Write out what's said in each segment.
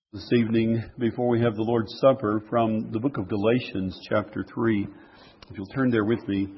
This evening, before we have the Lord's Supper, from the book of Galatians, chapter 3. If you'll turn there with me.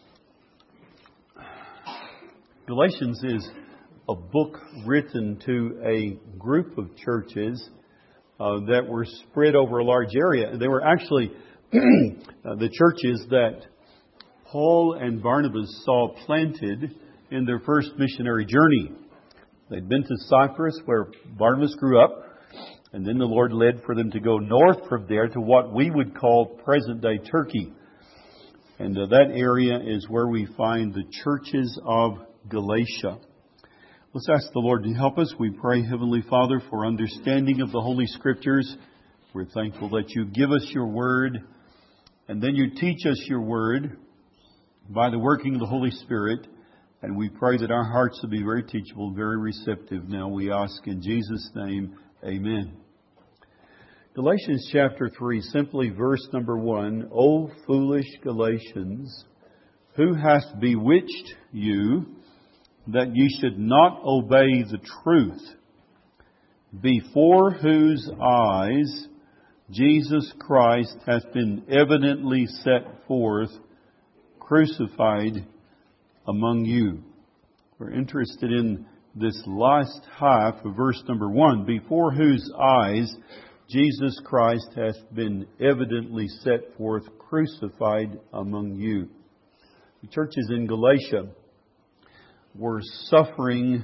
Galatians is a book written to a group of churches that were spread over a large area. They were actually the churches that Paul and Barnabas saw planted in their first missionary journey. They'd been to Cyprus, where Barnabas grew up. And then the Lord led for them to go north from there to what we would call present-day Turkey. And that area is where we find the churches of Galatia. Let's ask the Lord to help us. We pray, Heavenly Father, for understanding of the Holy Scriptures. We're thankful that you give us your Word, and then you teach us your Word by the working of the Holy Spirit. And we pray that our hearts will be very teachable, very receptive. Now we ask in Jesus' name, amen. Galatians chapter 3, simply verse number 1. O foolish Galatians, who hath bewitched you that ye should not obey the truth, before whose eyes Jesus Christ hath been evidently set forth, crucified among you. We're interested in this last half of verse number 1. Before whose eyes Jesus Christ hath been evidently set forth, crucified among you. The churches in Galatia were suffering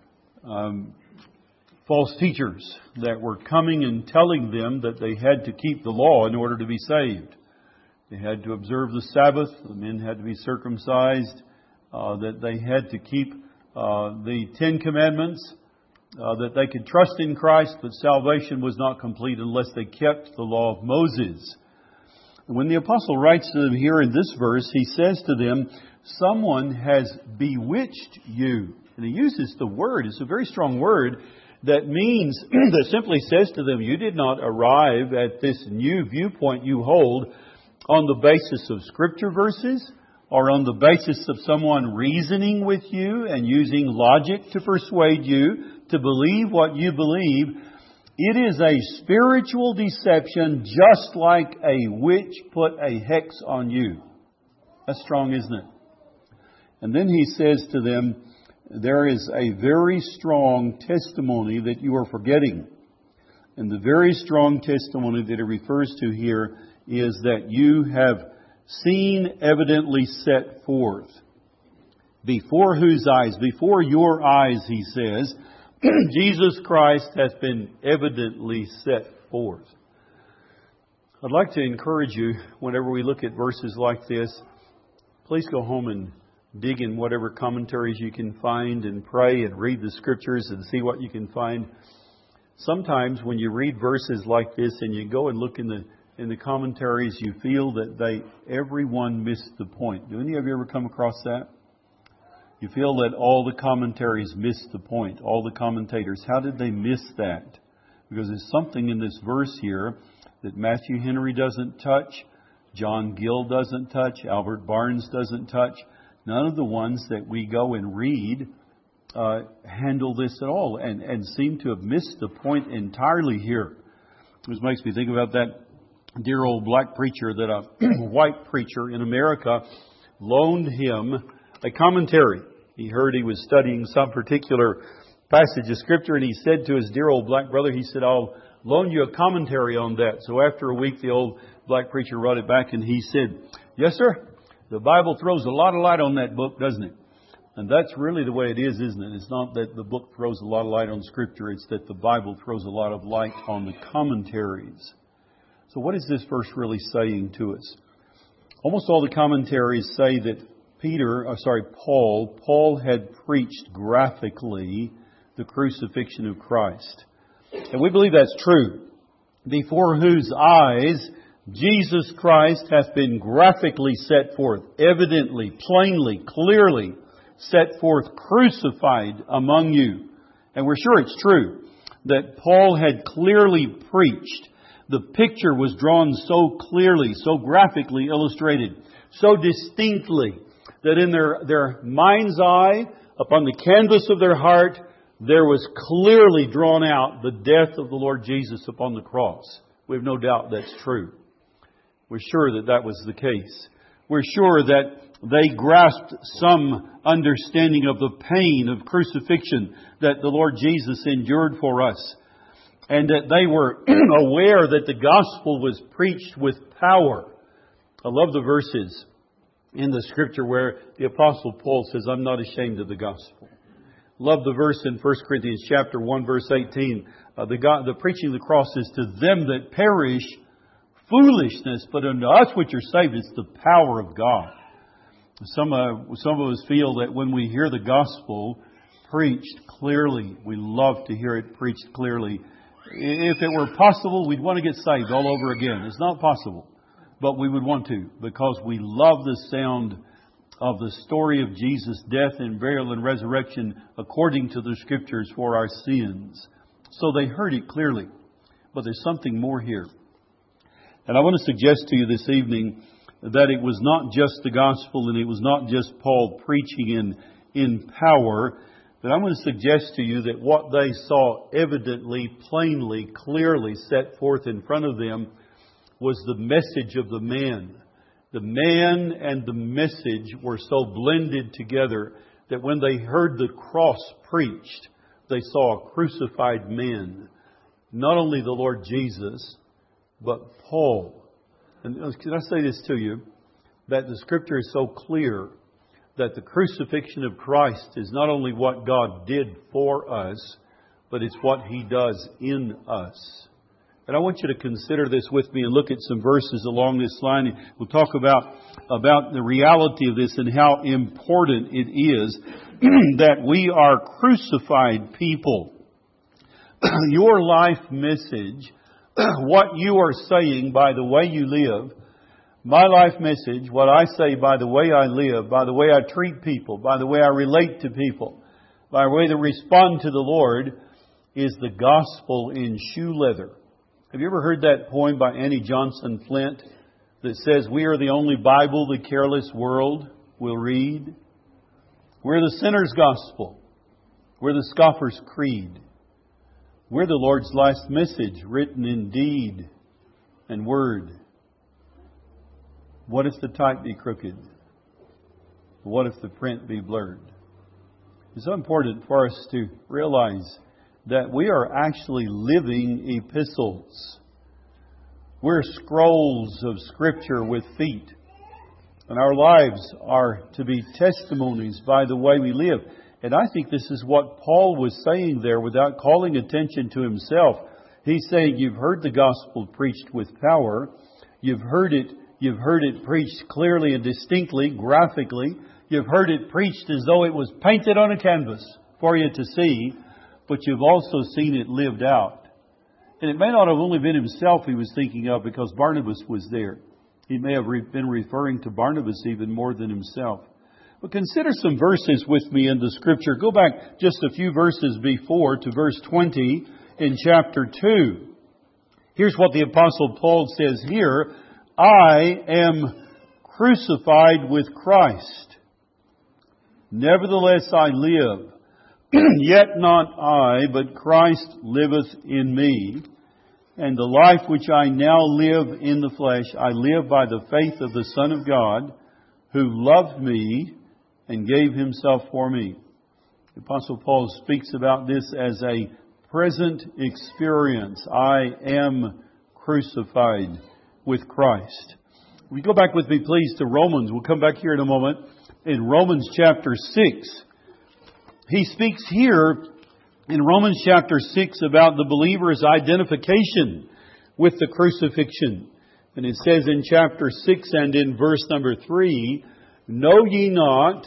false teachers that were coming and telling them that they had to keep the law in order to be saved. They had to observe the Sabbath. The men had to be circumcised. That they had to keep the Ten Commandments. That they could trust in Christ, but salvation was not complete unless they kept the law of Moses. And when the apostle writes to them here in this verse, he says to them, someone has bewitched you. And he uses the word. It's a very strong word that means, that simply says to them, you did not arrive at this new viewpoint you hold on the basis of Scripture verses, or on the basis of someone reasoning with you and using logic to persuade you to believe what you believe. It is a spiritual deception, just like a witch put a hex on you. That's strong, isn't it? And then he says to them, there is a very strong testimony that you are forgetting. And the very strong testimony that it refers to here is that you have seen evidently set forth. Before whose eyes? Before your eyes, he says, Jesus Christ hath been evidently set forth. I'd like to encourage you, whenever we look at verses like this, please go home and dig in whatever commentaries you can find and pray and read the Scriptures and see what you can find. Sometimes when you read verses like this and you go and look in the commentaries, you feel that everyone missed the point. Do any of you ever come across that? You feel that all the commentaries missed the point. All the commentators. How did they miss that? Because there's something in this verse here that Matthew Henry doesn't touch, John Gill doesn't touch, Albert Barnes doesn't touch. None of the ones that we go and read handle this at all and seem to have missed the point entirely here. This makes me think about that dear old black preacher that a white preacher in America loaned him a commentary. He heard he was studying some particular passage of Scripture, and he said to his dear old black brother, he said, I'll loan you a commentary on that. So after a week, the old black preacher wrote it back, and he said, yes, sir, the Bible throws a lot of light on that book, doesn't it? And that's really the way it is, isn't it? It's not that the book throws a lot of light on Scripture, it's that the Bible throws a lot of light on the commentaries. So what is this verse really saying to us? Almost all the commentaries say that Paul had preached graphically the crucifixion of Christ. And we believe that's true. Before whose eyes Jesus Christ hath been graphically set forth, evidently, plainly, clearly set forth, crucified among you. And we're sure it's true that Paul had clearly preached. The picture was drawn so clearly, so graphically illustrated, so distinctly, that in their mind's eye, upon the canvas of their heart, there was clearly drawn out the death of the Lord Jesus upon the cross. We have no doubt that's true. We're sure that that was the case. We're sure that they grasped some understanding of the pain of crucifixion that the Lord Jesus endured for us. And that they were aware that the gospel was preached with power. I love the verses in the Scripture where the Apostle Paul says, I'm not ashamed of the gospel. Love the verse in 1 Corinthians chapter 1, verse 18. The preaching of the cross is to them that perish foolishness, but unto us which are saved, it's the power of God. Some of us feel that when we hear the gospel preached clearly, we love to hear it preached clearly. If it were possible, we'd want to get saved all over again. It's not possible, but we would want to, because we love the sound of the story of Jesus' death and burial and resurrection according to the Scriptures for our sins. So they heard it clearly. But there's something more here. And I want to suggest to you this evening that it was not just the gospel and it was not just Paul preaching in power, but I'm going to suggest to you that what they saw evidently, plainly, clearly set forth in front of them was the message of the man. The man and the message were so blended together that when they heard the cross preached, they saw a crucified man. Not only the Lord Jesus, but Paul. And can I say this to you? That the Scripture is so clear that the crucifixion of Christ is not only what God did for us, but it's what He does in us. And I want you to consider this with me and look at some verses along this line. We'll talk about the reality of this and how important it is that we are crucified people. Your life message, what you are saying by the way you live, my life message, what I say by the way I live, by the way I treat people, by the way I relate to people, by the way I respond to the Lord, is the gospel in shoe leather. Have you ever heard that poem by Annie Johnson Flint that says, we are the only Bible the careless world will read? We're the sinner's gospel. We're the scoffer's creed. We're the Lord's last message, written in deed and word. What if the type be crooked? What if the print be blurred? It's so important for us to realize that we are actually living epistles. We're scrolls of Scripture with feet. And our lives are to be testimonies by the way we live. And I think this is what Paul was saying there without calling attention to himself. He's saying, you've heard the gospel preached with power. You've heard it preached clearly and distinctly, graphically. You've heard it preached as though it was painted on a canvas for you to see. But you've also seen it lived out. And it may not have only been himself he was thinking of, because Barnabas was there. He may have been referring to Barnabas even more than himself. But consider some verses with me in the Scripture. Go back just a few verses before to verse 20 in chapter 2. Here's what the Apostle Paul says here. I am crucified with Christ. Nevertheless I live. Yet not I, but Christ liveth in me. And the life which I now live in the flesh, I live by the faith of the Son of God, who loved me and gave Himself for me. The Apostle Paul speaks about this as a present experience. I am crucified with Christ. Will you go back with me, please, to Romans? We'll come back here in a moment. In Romans chapter 6. He speaks here in Romans chapter 6 about the believer's identification with the crucifixion. And it says in chapter 6 and in verse number 3, know ye not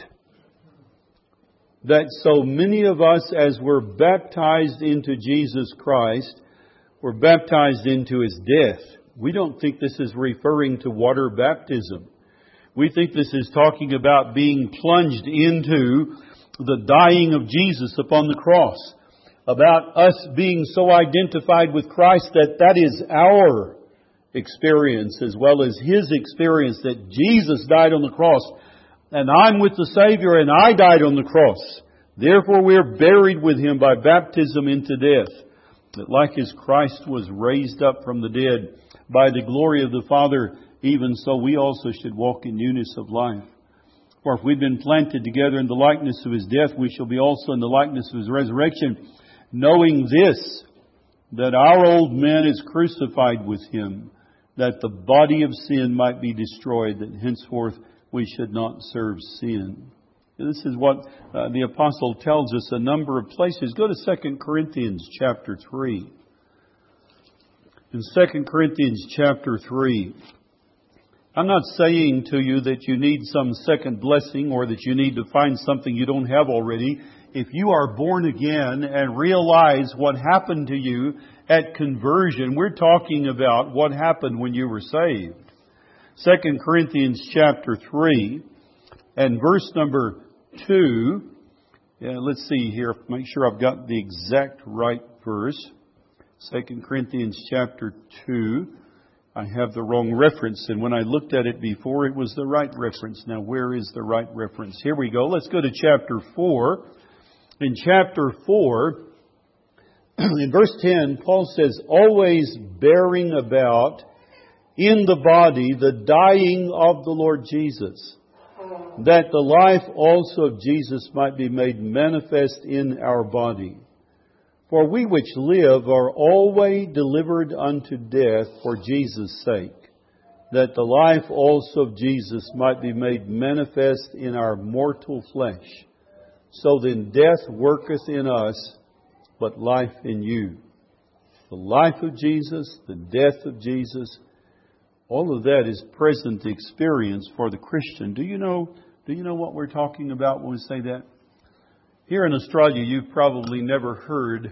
that so many of us as were baptized into Jesus Christ were baptized into His death? We don't think this is referring to water baptism. We think this is talking about being plunged into the dying of Jesus upon the cross. About us being so identified with Christ that is our experience as well as His experience, that Jesus died on the cross and I'm with the Savior and I died on the cross. Therefore we are buried with Him by baptism into death, that like as Christ was raised up from the dead by the glory of the Father, even so we also should walk in newness of life. For if we've been planted together in the likeness of His death, we shall be also in the likeness of His resurrection, knowing this, that our old man is crucified with Him, that the body of sin might be destroyed, that henceforth we should not serve sin. This is what the apostle tells us a number of places. Go to 2 Corinthians chapter 3. In 2 Corinthians chapter 3, I'm not saying to you that you need some second blessing or that you need to find something you don't have already. If you are born again and realize what happened to you at conversion, we're talking about what happened when you were saved. 2 Corinthians chapter 3 and verse number 2. Let's see here, make sure I've got the exact right verse. 2 Corinthians chapter 2. I have the wrong reference, and when I looked at it before, it was the right reference. Now, where is the right reference? Here we go. Let's go to chapter 4. In chapter 4, in verse 10, Paul says, always bearing about in the body the dying of the Lord Jesus, that the life also of Jesus might be made manifest in our body. For we which live are always delivered unto death for Jesus' sake, that the life also of Jesus might be made manifest in our mortal flesh. So then death worketh in us, but life in you. The life of Jesus, the death of Jesus, all of that is present experience for the Christian. Do you know what we're talking about when we say that? Here in Australia, you've probably never heard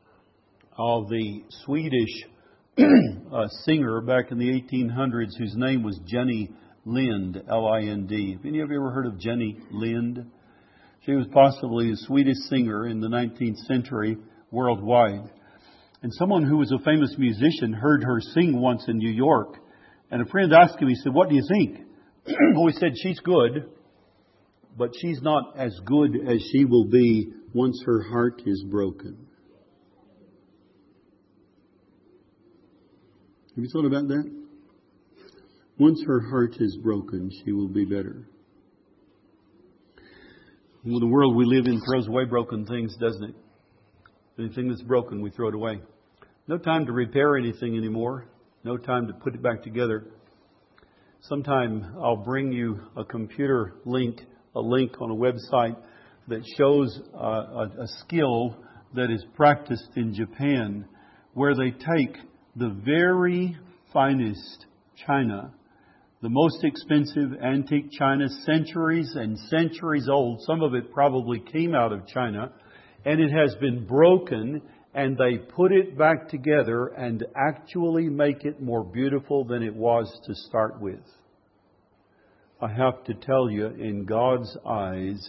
of the Swedish singer back in the 1800s whose name was Jenny Lind, L-I-N-D. Have any of you ever heard of Jenny Lind? She was possibly a Swedish singer in the 19th century worldwide. And someone who was a famous musician heard her sing once in New York. And a friend asked him, he said, what do you think? Well, he said, she's good, but she's not as good as she will be once her heart is broken. Have you thought about that? Once her heart is broken, she will be better. Well, the world we live in throws away broken things, doesn't it? Anything that's broken, we throw it away. No time to repair anything anymore. No time to put it back together. Sometime I'll bring you a computer link, a link on a website that shows a skill that is practiced in Japan, where they take the very finest china, the most expensive antique china, centuries and centuries old. Some of it probably came out of China, and it has been broken, and they put it back together and actually make it more beautiful than it was to start with. I have to tell you, in God's eyes,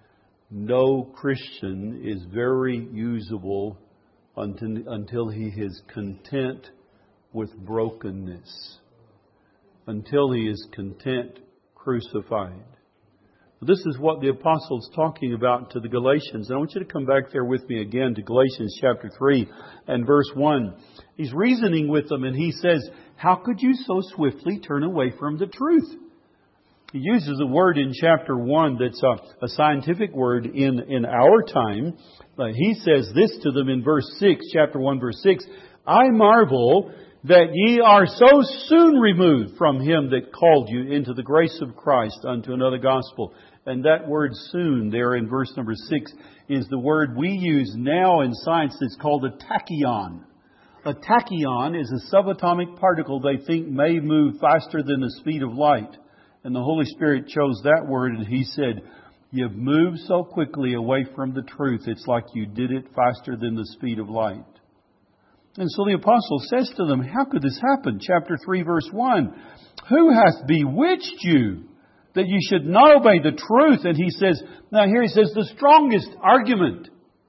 no Christian is very usable until he is content with brokenness. Until he is content, crucified. This is what the apostle's talking about to the Galatians. And I want you to come back there with me again to Galatians chapter 3 and verse 1. He's reasoning with them and he says, how could you so swiftly turn away from the truth? He uses a word in chapter 1 that's a scientific word in our time. He says this to them in verse 6, chapter 1, verse 6. I marvel that ye are so soon removed from Him that called you into the grace of Christ unto another gospel. And that word soon there in verse number 6 is the word we use now in science that's called a tachyon. A tachyon is a subatomic particle they think may move faster than the speed of light. And the Holy Spirit chose that word and He said, you've moved so quickly away from the truth, it's like you did it faster than the speed of light. And so the apostle says to them, how could this happen? Chapter 3, verse 1. Who hath bewitched you that you should not obey the truth? And he says, now here he says the strongest argument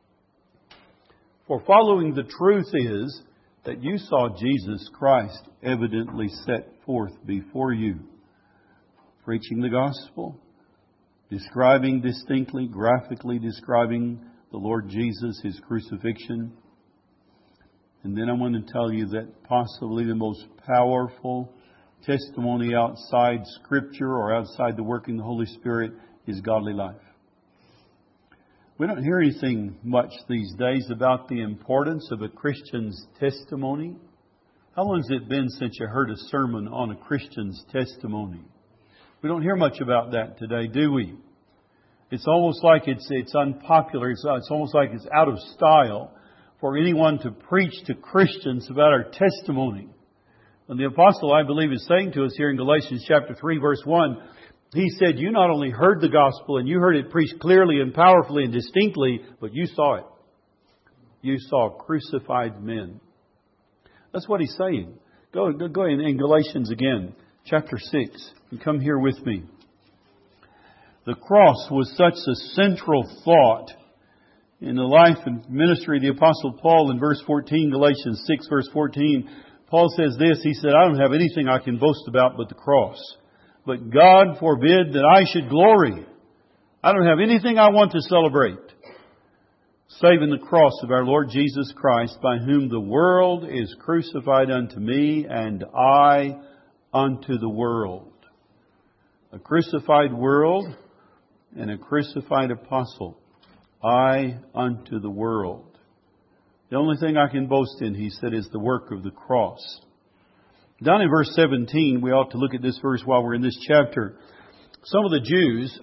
for following the truth is that you saw Jesus Christ evidently set forth before you, preaching the gospel, describing distinctly, graphically describing the Lord Jesus, His crucifixion. And then I want to tell you that possibly the most powerful testimony outside Scripture or outside the working of the Holy Spirit is godly life. We don't hear anything much these days about the importance of a Christian's testimony. How long has it been since you heard a sermon on a Christian's testimony? We don't hear much about that today, do we? It's almost like it's unpopular. It's almost like it's out of style for anyone to preach to Christians about our testimony. And the apostle, I believe, is saying to us here in Galatians chapter 3, verse 1, he said, you not only heard the gospel and you heard it preached clearly and powerfully and distinctly, but you saw it. You saw crucified men. That's what he's saying. Go in Galatians again, chapter 6, and come here with me. The cross was such a central thought in the life and ministry of the Apostle Paul in verse 14, Galatians 6, verse 14. Paul says this, he said, I don't have anything I can boast about but the cross. But God forbid that I should glory. I don't have anything I want to celebrate, save in the cross of our Lord Jesus Christ, by whom the world is crucified unto me, and I unto the world. A crucified world and a crucified apostle. I unto the world. The only thing I can boast in, he said, is the work of the cross. Down in verse 17, we ought to look at this verse while we're in this chapter. Some of the Jews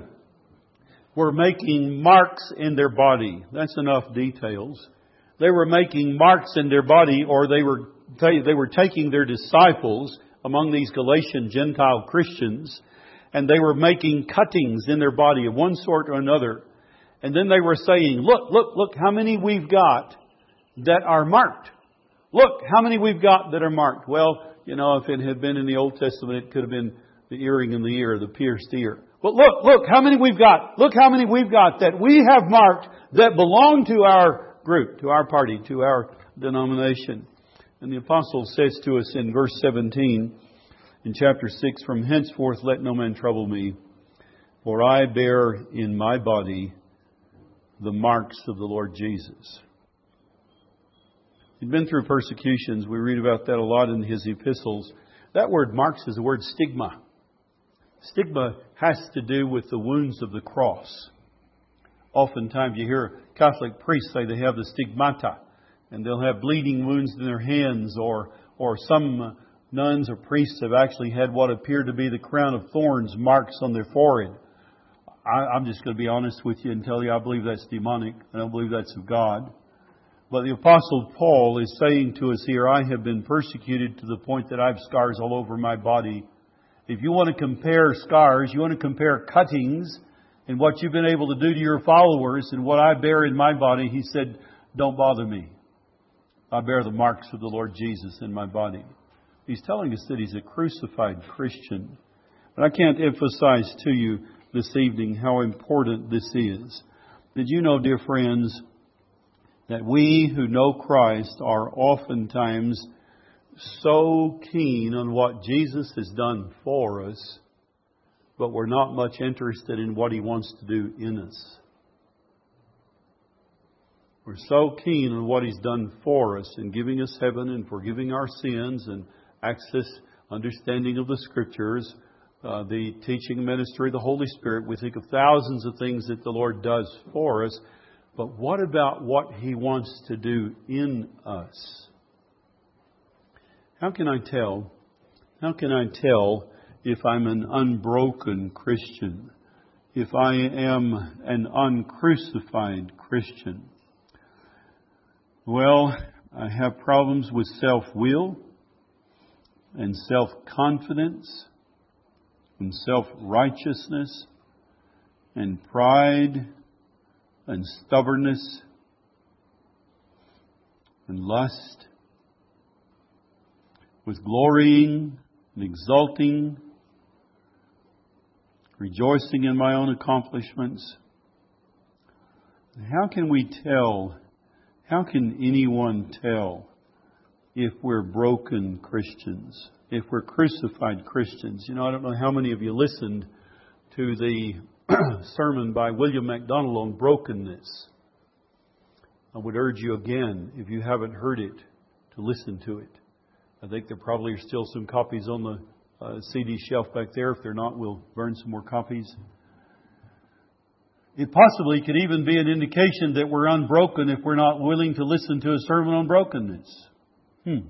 were making marks in their body. That's enough details. They were making marks in their body, or they were taking their disciples among these Galatian Gentile Christians, and they were making cuttings in their body of one sort or another. And then they were saying, look how many we've got that are marked. Look how many we've got that are marked. Well, if it had been in the Old Testament, it could have been the earring in the ear, the pierced ear. But look how many we've got. Look how many we've got that we have marked that belong to our group, to our party, to our denomination. And the apostle says to us in verse 17, in chapter 6, from henceforth let no man trouble me, for I bear in my body the marks of the Lord Jesus. He'd been through persecutions. We read about that a lot in his epistles. That word marks is the word stigma. Stigma has to do with the wounds of the cross. Oftentimes you hear Catholic priests say they have the stigmata, and they'll have bleeding wounds in their hands, or some nuns or priests have actually had what appear to be the crown of thorns marks on their forehead. I'm just going to be honest with you and tell you I believe that's demonic. I don't believe that's of God. But the Apostle Paul is saying to us here, I have been persecuted to the point that I have scars all over my body. If you want to compare scars, you want to compare cuttings and what you've been able to do to your followers and what I bear in my body, he said, don't bother me. I bear the marks of the Lord Jesus in my body. He's telling us that he's a crucified Christian. But I can't emphasize to you this evening how important this is. Did you know, dear friends, that we who know Christ are oftentimes so keen on what Jesus has done for us, but we're not much interested in what He wants to do in us. We're so keen on what He's done for us in giving us heaven and forgiving our sins and access, understanding of the Scriptures, the teaching ministry of the Holy Spirit. We think of thousands of things that the Lord does for us. But what about what He wants to do in us? How can I tell? How can I tell if I'm an unbroken Christian? If I am an uncrucified Christian? Well, I have problems with self-will and self-confidence and self-righteousness and pride and stubbornness and lust, with glorying and exulting, rejoicing in my own accomplishments. How can we tell? How can anyone tell if we're broken Christians, if we're crucified Christians? I don't know how many of you listened to the sermon by William MacDonald on brokenness. I would urge you again, if you haven't heard it, to listen to it. I think there probably are still some copies on the CD shelf back there. If they're not, we'll burn some more copies. It possibly could even be an indication that we're unbroken if we're not willing to listen to a sermon on brokenness. Have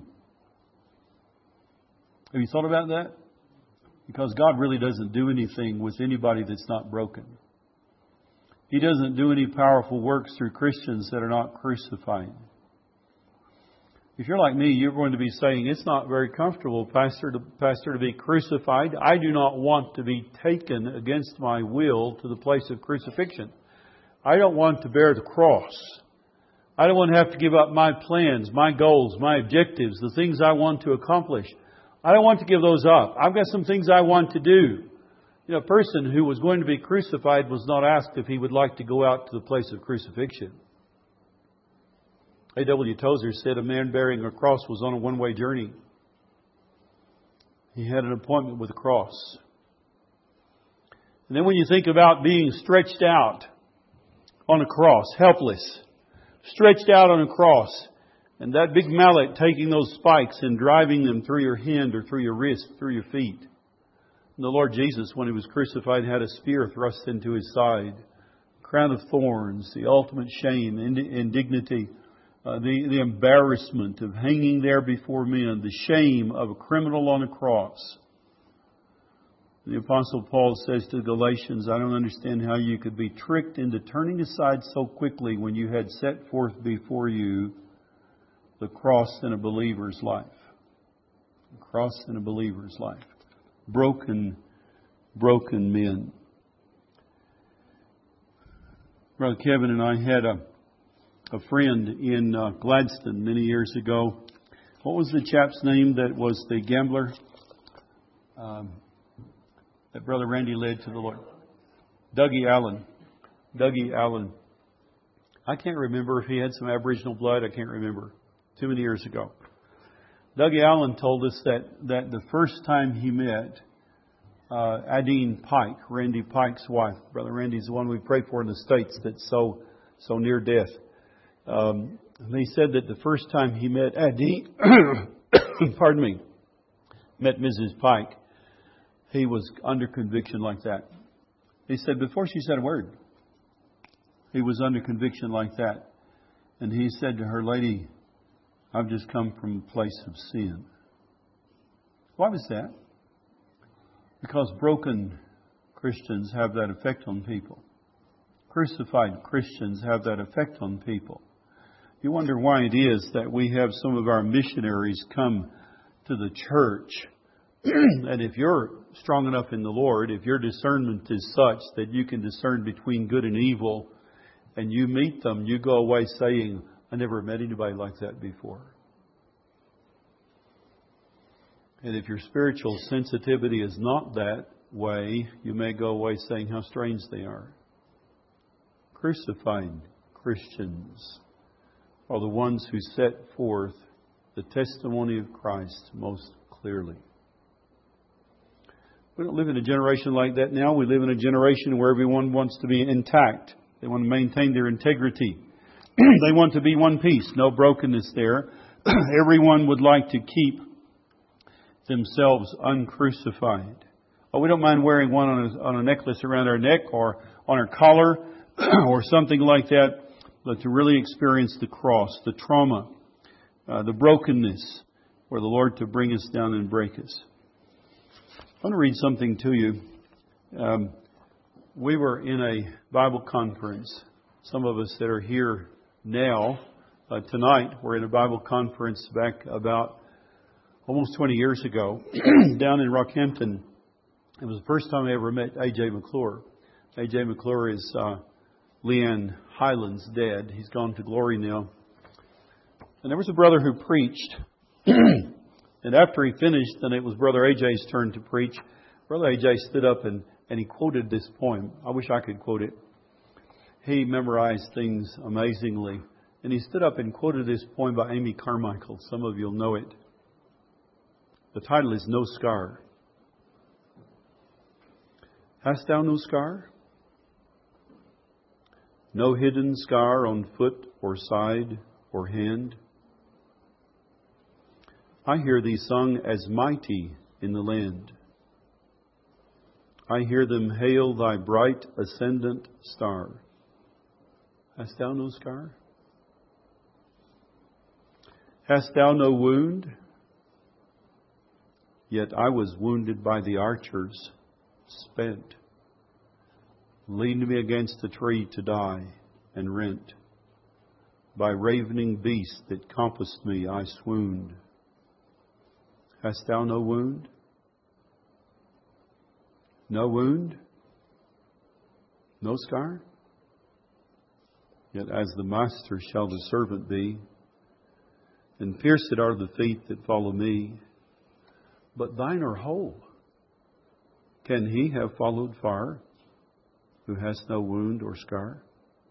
you thought about that? Because God really doesn't do anything with anybody that's not broken. He doesn't do any powerful works through Christians that are not crucified. If you're like me, you're going to be saying, it's not very comfortable, Pastor, to be crucified. I do not want to be taken against my will to the place of crucifixion. I don't want to bear the cross. I don't want to have to give up my plans, my goals, my objectives, the things I want to accomplish. I don't want to give those up. I've got some things I want to do. You know, a person who was going to be crucified was not asked if he would like to go out to the place of crucifixion. A.W. Tozer said a man bearing a cross was on a one-way journey. He had an appointment with the cross. And then when you think about being stretched out on a cross, helpless, stretched out on a cross, and that big mallet taking those spikes and driving them through your hand or through your wrist, through your feet. And the Lord Jesus, when He was crucified, had a spear thrust into His side. Crown of thorns, the ultimate shame, indignity, the embarrassment of hanging there before men, the shame of a criminal on a cross. The Apostle Paul says to the Galatians, I don't understand how you could be tricked into turning aside so quickly when you had set forth before you the cross in a believer's life. The cross in a believer's life. Broken men. Brother Kevin and I had a friend in Gladstone many years ago. What was the chap's name that was the gambler that Brother Randy led to the Lord? Dougie Allen. Dougie Allen. I can't remember if he had some Aboriginal blood. I can't remember. Too many years ago. Dougie Allen told us that the first time he met Adine Pike, Randy Pike's wife. Brother Randy's the one we pray for in the States that's so near death. He said that the first time he met Adine, met Mrs. Pike, he was under conviction like that. He said before she said a word, he was under conviction like that. And he said to her, lady, I've just come from a place of sin. Why was that? Because broken Christians have that effect on people. Crucified Christians have that effect on people. You wonder why it is that we have some of our missionaries come to the church. And if you're strong enough in the Lord, if your discernment is such that you can discern between good and evil, and you meet them, you go away saying, I never met anybody like that before. And if your spiritual sensitivity is not that way, you may go away saying how strange they are. Crucified Christians are the ones who set forth the testimony of Christ most clearly. We don't live in a generation like that now. We live in a generation where everyone wants to be intact. They want to maintain their integrity. They want to be one piece, no brokenness there. Everyone would like to keep themselves uncrucified. Oh, we don't mind wearing one on a necklace around our neck or on our collar or something like that, but to really experience the cross, the trauma, the brokenness, for the Lord to bring us down and break us. I want to read something to you. We were in a Bible conference. Some of us that are here now, tonight, we're in a Bible conference back about almost 20 years ago down in Rockhampton. It was the first time I ever met A.J. McClure. A.J. McClure is Leanne Highland's dad. He's gone to glory now. And there was a brother who preached. And after he finished, then it was Brother A.J.'s turn to preach. Brother A.J. stood up and he quoted this poem. I wish I could quote it. He memorized things amazingly. And he stood up and quoted this poem by Amy Carmichael. Some of you will know it. The title is No Scar. Hast thou no scar? no hidden scar on foot or side or hand. I hear Thee sung as mighty in the land. I hear them hail Thy bright ascendant star. Hast Thou no scar? Hast Thou no wound? Yet I was wounded by the archers, spent. Leaned me against a tree to die, and rent. By ravening beasts that compassed me, I swooned. Hast Thou no wound? No wound? No scar? Yet as the master shall the servant be, and pierced are the feet that follow me. But Thine are whole. Can he have followed far, who has no wound or scar?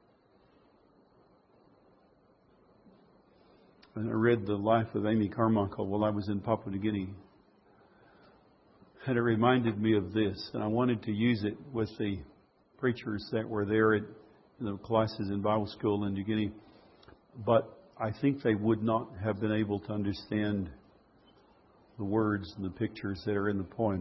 And I read the life of Amy Carmichael while I was in Papua New Guinea. And it reminded me of this. And I wanted to use it with the preachers that were there at the classes in Bible school in New Guinea. But I think they would not have been able to understand the words and the pictures that are in the poem.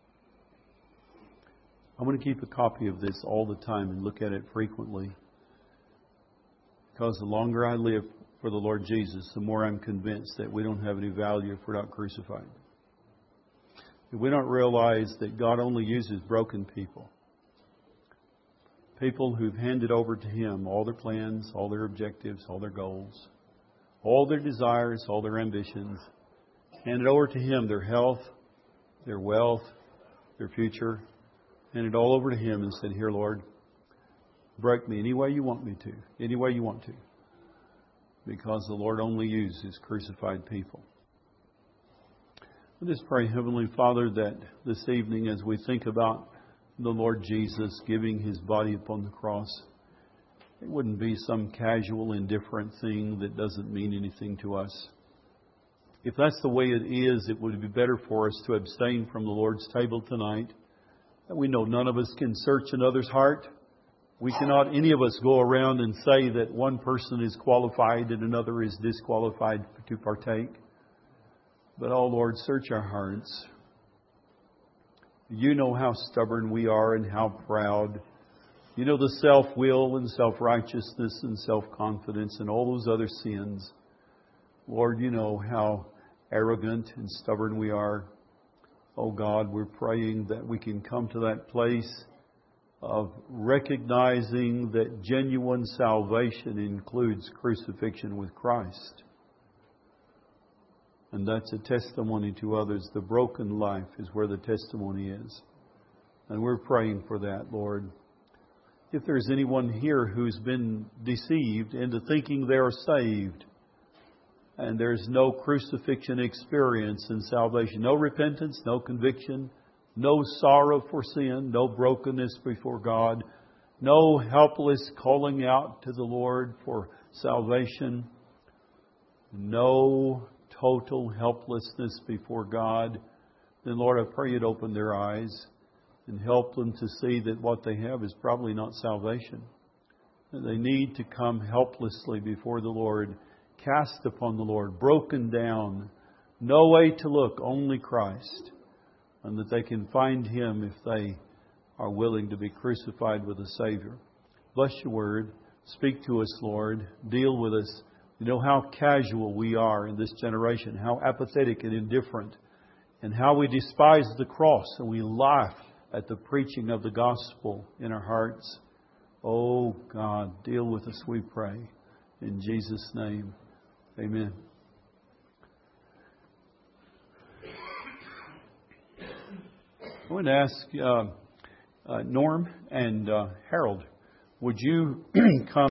I want to keep a copy of this all the time and look at it frequently. Because the longer I live for the Lord Jesus, the more I'm convinced that we don't have any value if we're not crucified. If we don't realize that God only uses broken people. People who've handed over to Him all their plans, all their objectives, all their goals, all their desires, all their ambitions. Handed over to Him their health, their wealth, their future. Handed all over to Him and said, Here, Lord, break me any way you want me to. Any way you want to. Because the Lord only uses crucified people. Let us pray, Heavenly Father, that this evening as we think about the Lord Jesus giving His body upon the cross, it wouldn't be some casual, indifferent thing that doesn't mean anything to us. If that's the way it is, it would be better for us to abstain from the Lord's table tonight. And we know none of us can search another's heart. We cannot, any of us, go around and say that one person is qualified and another is disqualified to partake. But, oh Lord, search our hearts. You know how stubborn we are and how proud. You know the self-will and self-righteousness and self-confidence and all those other sins. Lord, you know how arrogant and stubborn we are. Oh God, we're praying that we can come to that place of recognizing that genuine salvation includes crucifixion with Christ. And that's a testimony to others. The broken life is where the testimony is. And we're praying for that, Lord. If there's anyone here who's been deceived into thinking they are saved, and there's no crucifixion experience in salvation, no repentance, no conviction, no sorrow for sin, no brokenness before God, no helpless calling out to the Lord for salvation, no total helplessness before God, then Lord, I pray You'd open their eyes and help them to see that what they have is probably not salvation. That they need to come helplessly before the Lord, cast upon the Lord, broken down, no way to look, only Christ. And that they can find Him if they are willing to be crucified with a Savior. Bless Your word. Speak to us, Lord. Deal with us. You know how casual we are in this generation, how apathetic and indifferent, and how we despise the cross and we laugh at the preaching of the gospel in our hearts. Oh God, deal with us, we pray. In Jesus' name, amen. I want to ask Norm and Harold, would you come